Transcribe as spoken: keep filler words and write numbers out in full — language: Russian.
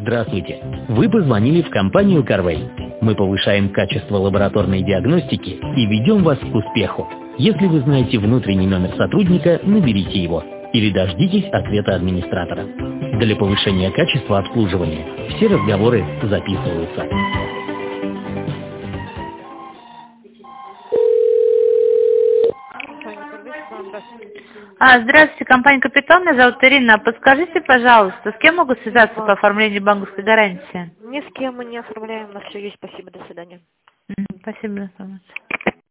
Здравствуйте! Вы позвонили в компанию Carway. Мы повышаем качество лабораторной диагностики и ведем вас к успеху. Если вы знаете внутренний номер сотрудника, наберите его или дождитесь ответа администратора. Для повышения качества обслуживания все разговоры записываются. А, здравствуйте, компания «Капитан», меня зовут Ирина. Подскажите, пожалуйста, с кем могу связаться по оформлению банковской гарантии? Ни с кем мы не оформляем, у нас все есть, спасибо, до свидания. Спасибо за информацию.